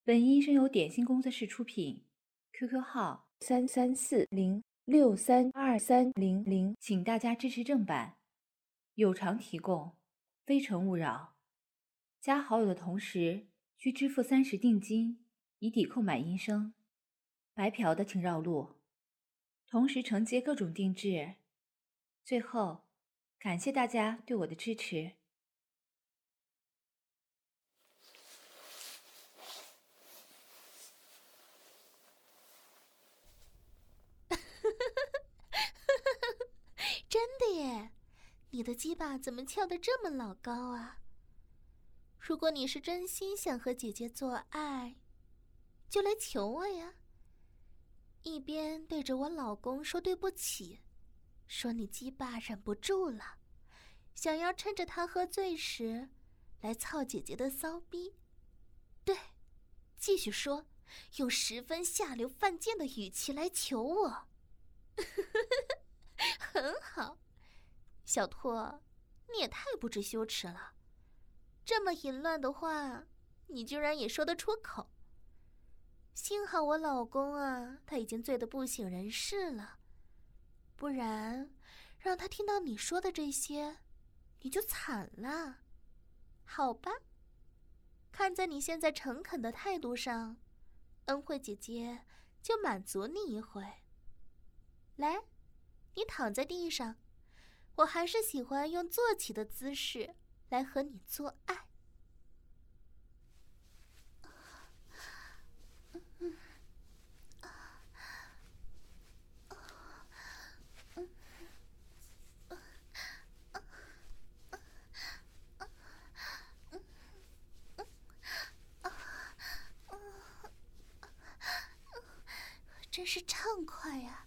本音声由点心工作室出品 ，QQ 号3340632300，请大家支持正版，有偿提供，非诚勿扰。加好友的同时需支付30定金，以抵扣买音声。白嫖的请绕路，同时承接各种定制。最后，感谢大家对我的支持。 真的耶，你的鸡巴怎么翘得这么老高啊？如果你是真心想和姐姐做爱，就来求我呀。一边对着我老公说对不起，说你鸡巴忍不住了，想要趁着他喝醉时来操姐姐的骚逼。对，继续说，用十分下流犯贱的语气来求我。很好，小拓，你也太不知羞耻了。这么淫乱的话，你居然也说得出口。幸好我老公啊，他已经醉得不省人事了，不然让他听到你说的这些，你就惨了。好吧，看在你现在诚恳的态度上，恩惠姐姐就满足你一回。来，你躺在地上，我还是喜欢用坐起的姿势来和你做爱。真是畅快呀！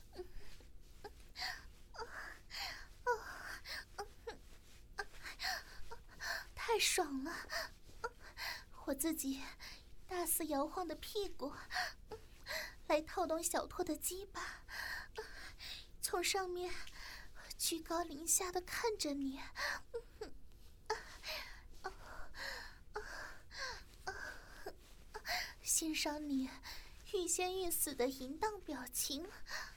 太爽了！我自己大肆摇晃的屁股，来套动小拓的鸡巴，从上面居高临下的看着你，欣赏你欲仙欲死的淫荡表情。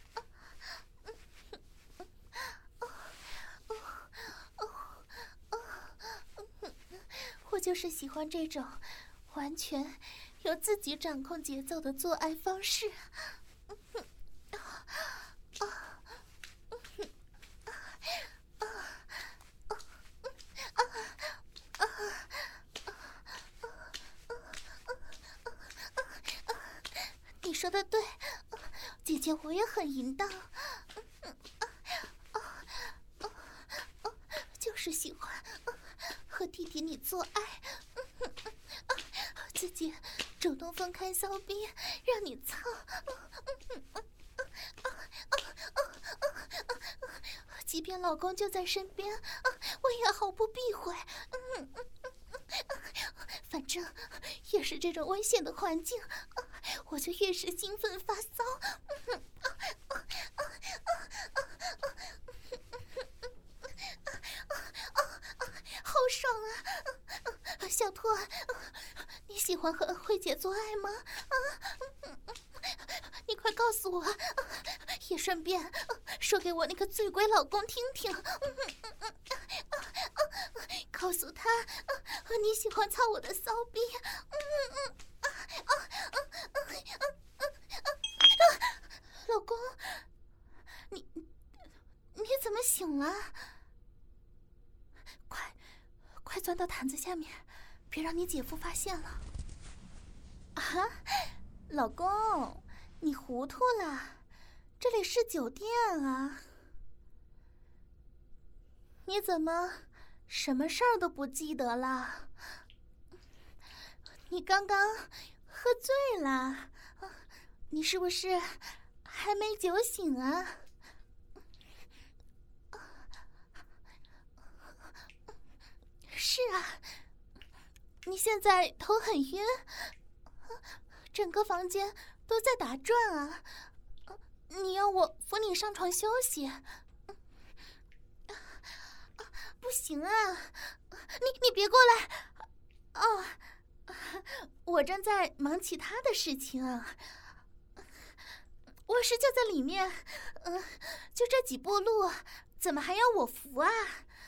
我就是喜欢这种完全由自己掌控节奏的做爱方式。你说的对，姐姐我也很淫荡，就是喜欢和弟弟你做爱，自己主动分开骚逼让你操，即便老公就在身边，我也毫不避讳。反正越是这种危险的环境，我就越是兴奋发骚。好爽啊！小拓，你喜欢和恩惠姐做爱吗？你快告诉我，也顺便说给我那个醉鬼老公听听。告诉他，你喜欢操我的骚逼。老公，你怎么醒了？快钻到毯子下面，别让你姐夫发现了。啊，老公，你糊涂了，这里是酒店啊。你怎么什么事儿都不记得了？你刚刚喝醉了，你是不是还没酒醒啊？是啊，你现在头很晕，整个房间都在打转啊！你要我扶你上床休息？不行啊，你别过来！哦， 我正在忙其他的事情啊。卧室就在里面，就这几步路，怎么还要我扶啊？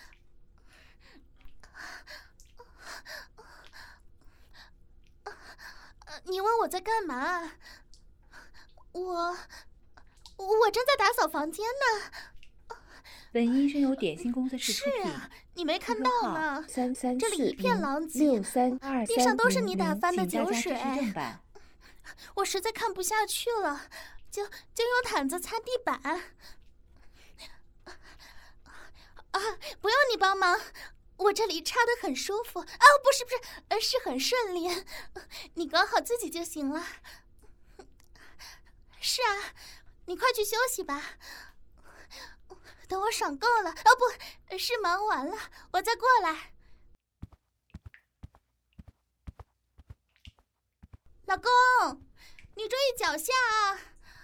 你问我在干嘛？我正在打扫房间呢。 本音声由点心工作室出品。 是啊，你没看到吗？ 334 这里一片狼藉 6323， 地上都是你打翻的酒水。 请大家支持正版。 我实在看不下去了，就用毯子擦地板。啊，不用你帮忙，我这里擦得很舒服。啊，不是，是很顺利。你搞好自己就行了。是啊，你快去休息吧。等我爽够了，不是忙完了，我再过来。老公，你注意脚下啊！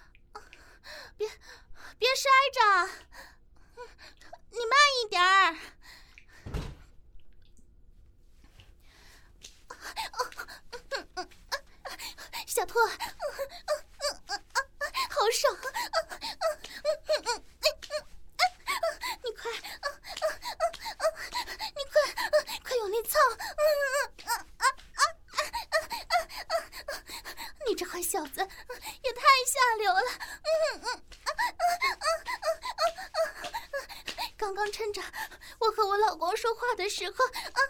别摔着，你慢一点儿。小兔，好爽！你快用力蹭！你这坏小子也太下流了！刚刚趁着我和我老公说话的时候，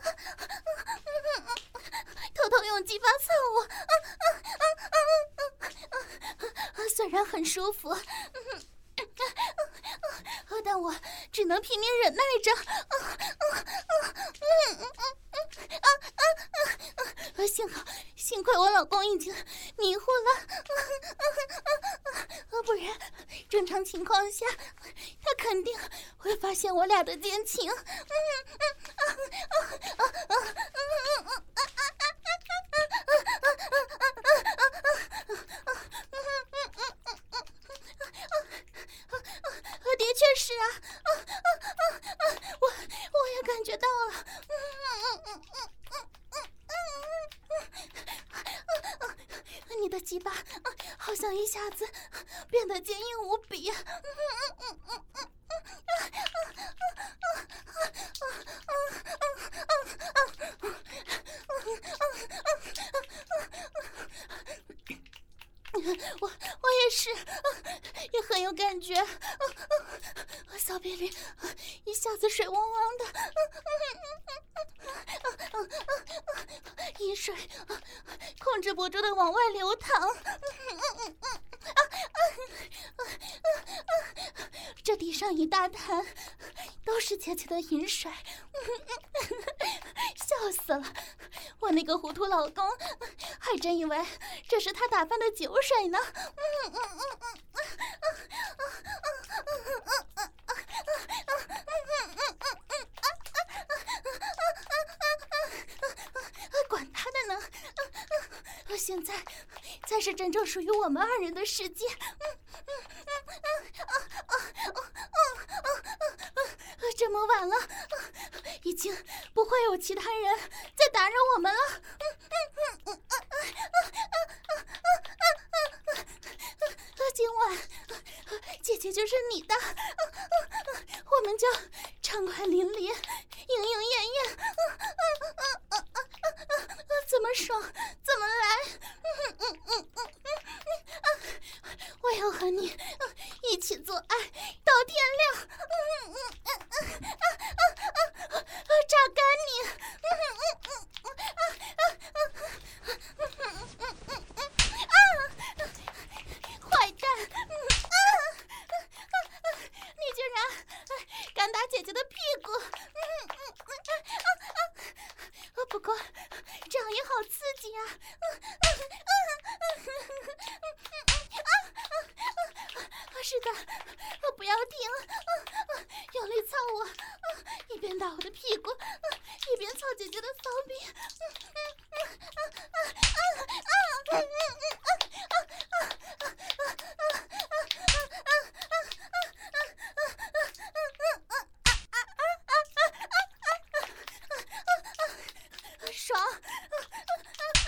偷偷用鸡巴蹭我，虽然很舒服，但我只能拼命忍耐着。幸亏我老公已经迷糊了，不然正常情况下他肯定会发现我俩的奸情。的确是啊，我也感觉到了。你的鸡巴好像一下子变得坚硬无比。我也是，也很有感觉。小臂里一下子水汪汪的，饮水控制不住的往外流淌。这地上一大滩都是姐姐的饮水，笑死了！我那个糊涂老公还真以为这是他打翻的酒水呢。管他的呢！现在才是真正属于我们二人的世界。这么晚了，已经不会有其他人再打扰我们了。今晚姐姐就是你的，我们就畅快淋漓，莺莺燕燕，怎么爽怎么来。我要和你一起做爱到天亮，榨干你。坏蛋！你居然敢打姐姐的屁股！不过这样也好刺激啊！是的，不要停，用力操我，一边打我的屁股，一边操姐姐的骚逼。爽！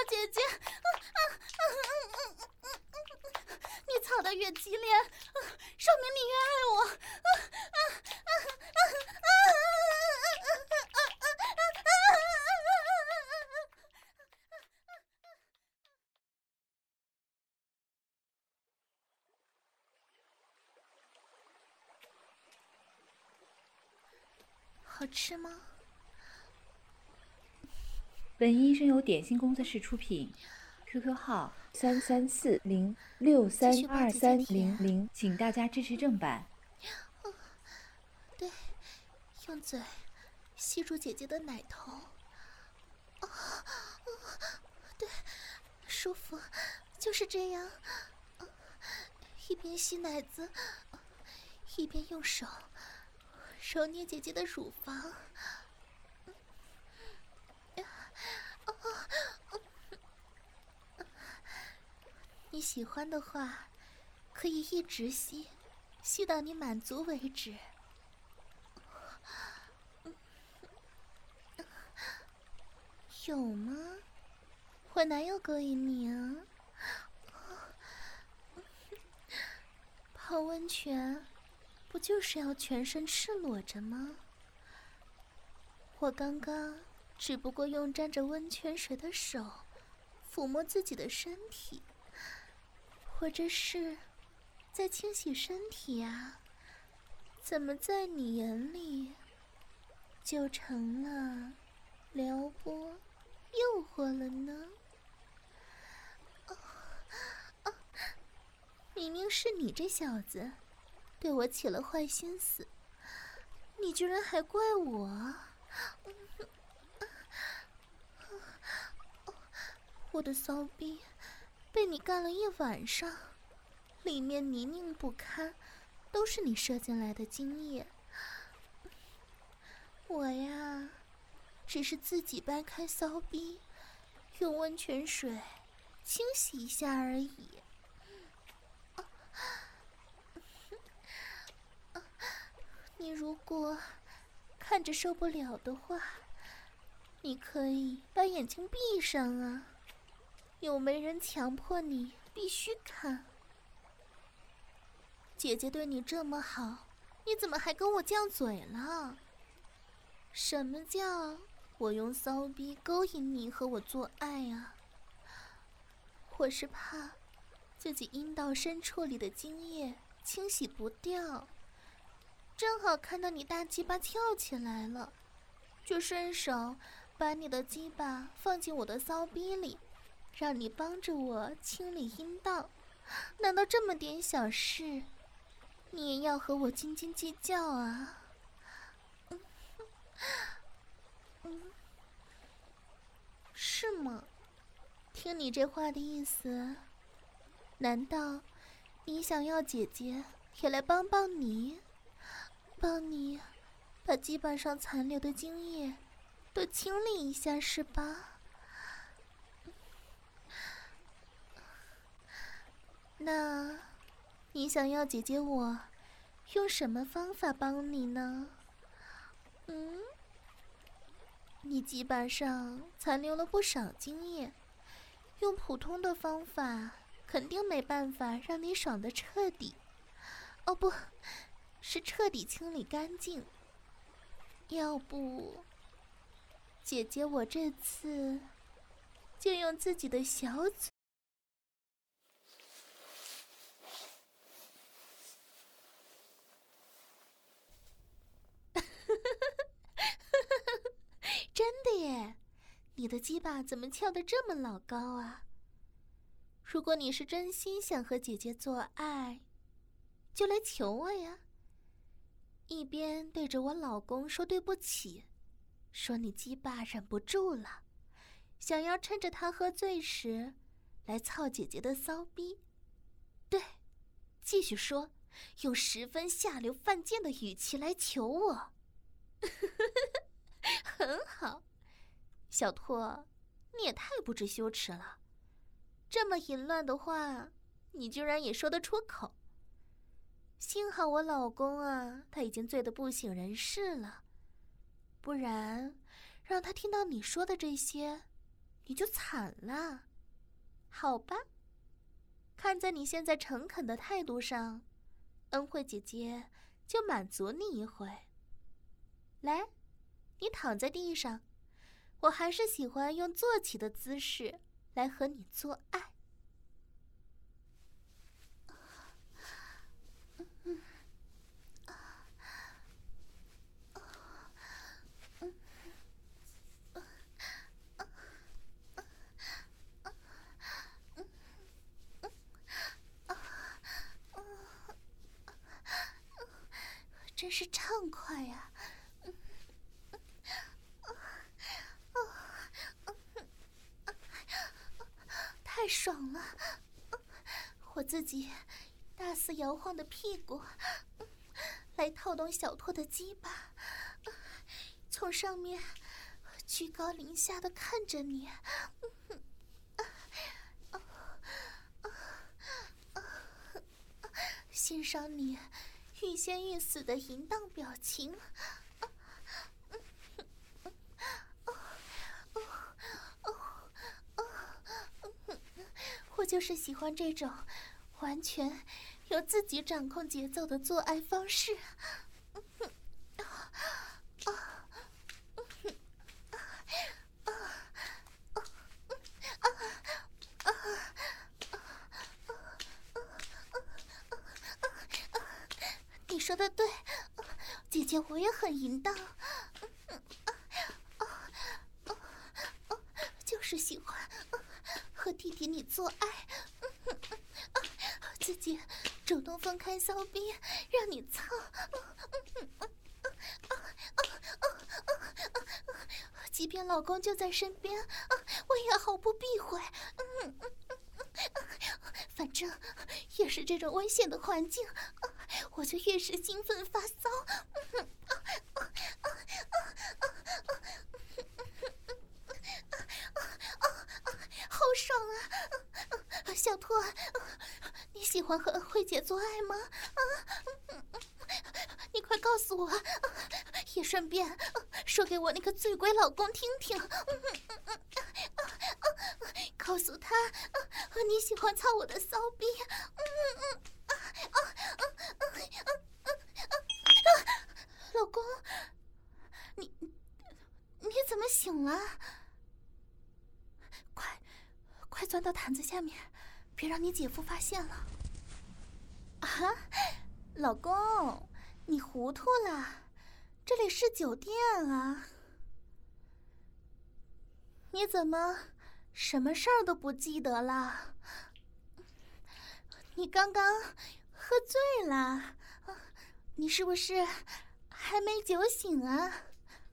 姐姐，你操得越激烈，说明你越爱我。好吃吗？ 本音声由点心工作室出品 ，QQ 号3340632300，请大家支持正版。 对，用嘴吸住姐姐的奶头。对，舒服，就是这样。一边吸奶子，一边用手揉捏姐姐的乳房。你喜欢的话，可以一直吸，吸到你满足为止。有吗？我哪有勾引你啊？泡温泉不就是要全身赤裸着吗？我刚刚只不过用沾着温泉水的手抚摸自己的身体，或者是在清洗身体啊，怎么在你眼里就成了撩拨诱惑了呢？明明是你这小子对我起了坏心思，你居然还怪我。我的骚逼被你干了一晚上，里面泥泞不堪，都是你射进来的精液。我呀，只是自己掰开骚逼，用温泉水清洗一下而已。你如果看着受不了的话，你可以把眼睛闭上啊，又没人强迫你必须看。姐姐对你这么好，你怎么还跟我犟嘴了？什么叫我用骚逼勾引你和我做爱啊？我是怕自己阴道深处里的精液清洗不掉，正好看到你大鸡巴跳起来了，就顺手把你的鸡巴放进我的骚逼里，让你帮着我清理阴道。难道这么点小事你也要和我斤斤计较啊？是吗？听你这话的意思，难道你想要姐姐也来帮帮你，帮你把鸡巴上残留的精液都清理一下是吧？那你想要姐姐我用什么方法帮你呢？你鸡巴上残留了不少精液，用普通的方法肯定没办法让你爽得彻底。哦不，是彻底清理干净。要不，姐姐我这次就用自己的小嘴。真的耶，你的鸡巴怎么翘得这么老高啊？如果你是真心想和姐姐做爱，就来求我呀。一边对着我老公说对不起，说你鸡巴忍不住了，想要趁着他喝醉时来操姐姐的骚逼。对，继续说，用十分下流犯贱的语气来求我。很好，小拓，你也太不知羞耻了。这么淫乱的话，你居然也说得出口。幸好我老公啊，他已经醉得不省人事了，不然让他听到你说的这些， 你就惨了。好吧，看在你现在诚恳的态度上，恩惠姐姐就满足你一回。来，你躺在地上，我还是喜欢用坐起的姿势来和你做爱。真是畅快呀！太爽了！我自己大肆摇晃的屁股，来套动小拓的鸡巴，从上面居高临下的看着你，欣赏你欲仙欲死的淫荡表情。我就是喜欢这种完全由自己掌控节奏的做爱方式。你说的对，姐姐我也很淫荡，就是喜欢和弟弟你做爱，自己主动分开骚逼让你操，即便老公就在身边，我也毫不避讳。反正越是这种危险的环境，我就越是兴奋发骚。好爽啊！小拓，你喜欢和慧姐做爱吗？你快告诉我，也顺便说给我那个醉鬼老公听听。告诉他，你喜欢操我的骚逼。老公，你怎么醒了？快钻到毯子下面，别让你姐夫发现了。啊，老公，你糊涂了，这里是酒店啊。你怎么什么事儿都不记得了？你刚刚喝醉了，你是不是还没酒醒啊？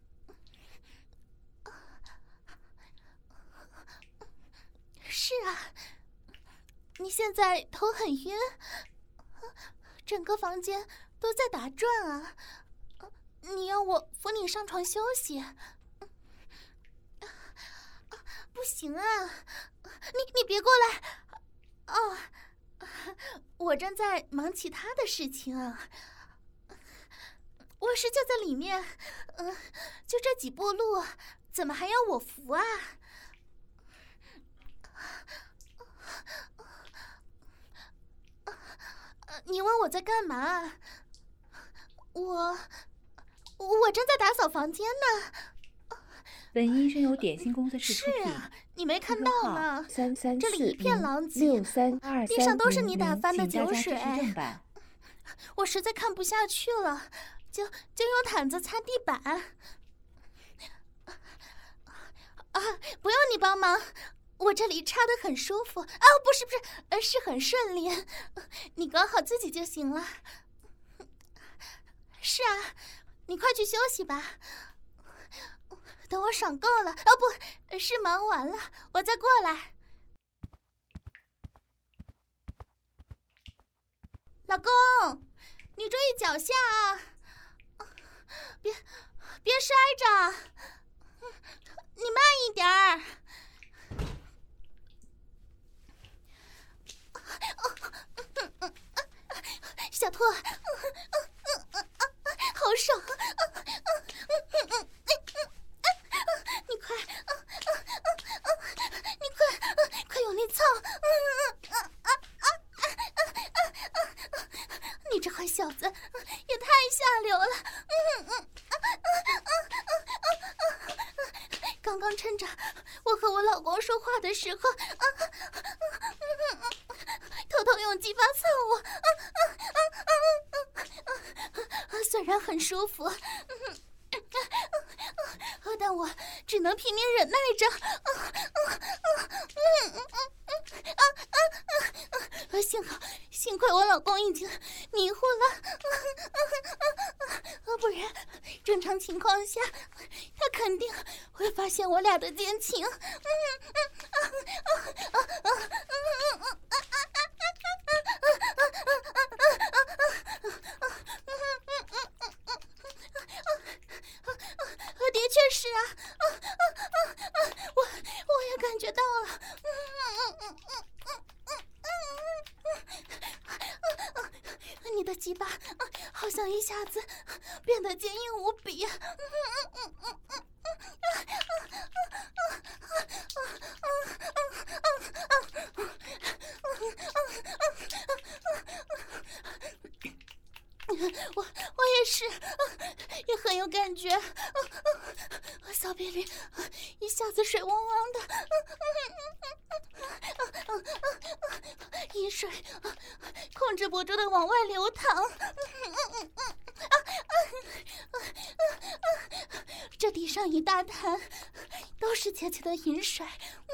是啊，你现在头很晕，整个房间都在打转啊！你要我扶你上床休息？不行啊，你别过来！哦，我正在忙其他的事情啊。卧室就在里面，就这几步路，怎么还要我扶啊？你问我在干嘛？我正在打扫房间呢。 本音声由点心公司室出品。 是啊，你没看到吗？这里一片狼藉，地上都是你打翻的酒水。我实在看不下去了，就用毯子擦地板。不用你帮忙，我这里擦得很舒服。不是，是很顺利。你管好自己就行了。是啊，你快去休息吧。等我爽够了，不是忙完了，我再过来。老公，你注意脚下啊！别摔着，你慢一点儿。小拓，好爽！你快小子也太下流了！刚刚趁着我和我老公说话的时候，偷偷用鸡巴蹭我，虽然很舒服，但我只能拼命忍耐着。幸亏我老公已经迷糊了，不然正常情况下他肯定会发现我俩的奸情。的确是啊，我也感觉到了。你的鸡巴好像一下子变得坚硬无比。我也是，也很有感觉。小臂里一下子水汪汪的，饮水控制不住的往外流淌。这地上一大滩都是姐姐的饮水，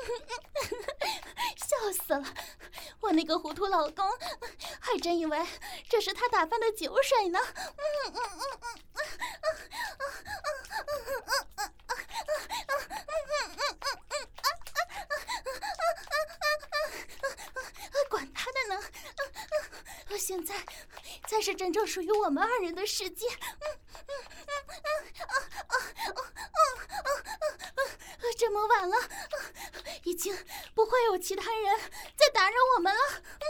笑死了！我那个糊涂老公还真以为这是他打翻的酒水呢。管他的呢！现在才是真正属于我们二人的世界。这么晚了，已经不会有其他人再打扰我们了。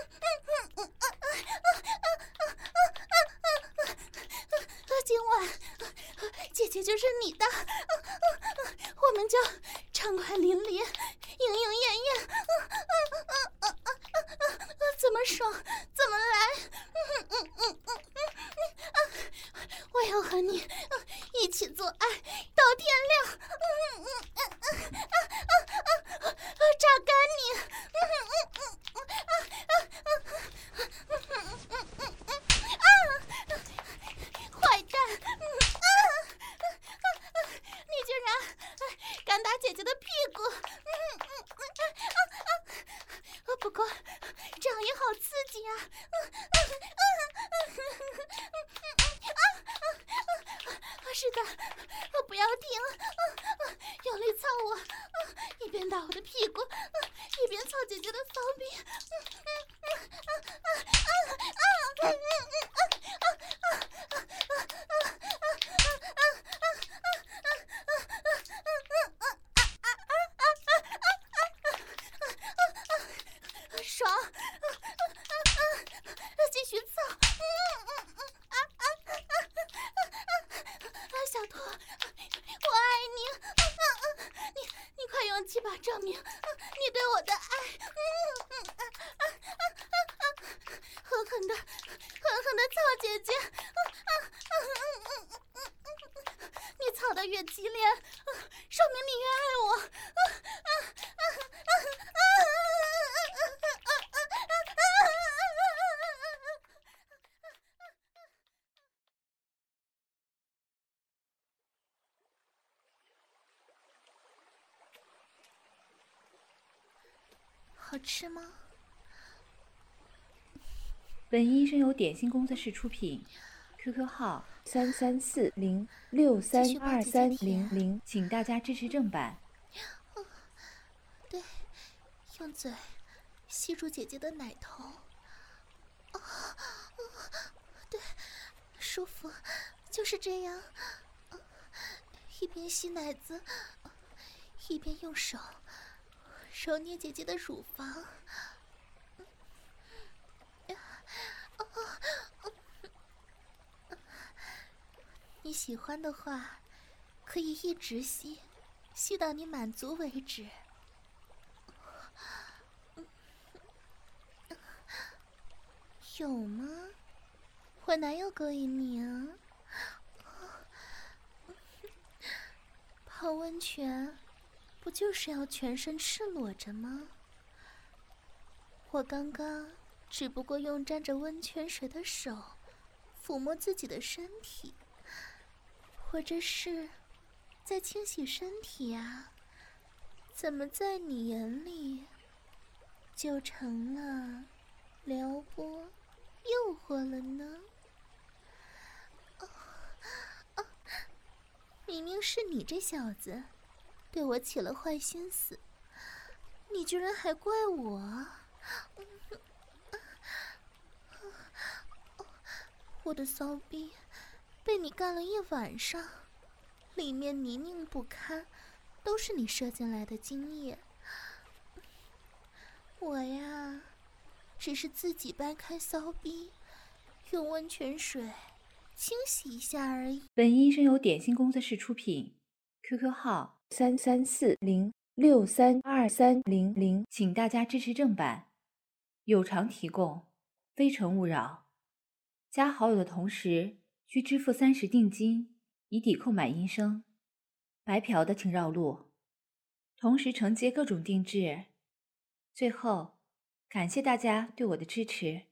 今晚姐姐就是你的，我们就畅快淋漓，莺莺燕燕，怎么爽怎么来。我要和你一起做爱到天亮，榨干你。坏蛋！你居然敢打姐姐的屁股！不过这样也好刺激啊！是的，不要停，用力操我，一边打我的屁股，一边操姐姐的骚逼。爽！继续操！小托，我爱你！你快用鸡巴证明你对我的爱！狠狠的操姐姐！你操得越激烈，说明你越爱我。好吃吗？ 本音声由点心工作室出品 ，QQ 号3340632300，请大家支持正版。 对，用嘴吸住姐姐的奶头。对，舒服，就是这样。一边吸奶子，一边用手揉捏姐姐的乳房。你喜欢的话，可以一直吸，吸到你满足为止。有吗？ 我哪有勾引你啊？泡温泉不就是要全身赤裸着吗？我刚刚只不过用沾着温泉水的手抚摸自己的身体，或者是在清洗身体啊，怎么在你眼里就成了撩拨诱惑了呢？明明是你这小子对我起了坏心思，你居然还怪我！我的骚逼被你干了一晚上，里面泥泞不堪，都是你射进来的精液。我呀，只是自己掰开骚逼，用温泉水清洗一下而已。 本音声由点心工作室出品 ，QQ 号3340632300，请大家支持正版，有偿提供，非诚勿扰。加好友的同时需支付30定金，以抵扣买音声。白嫖的请绕路，同时承接各种定制。最后，感谢大家对我的支持。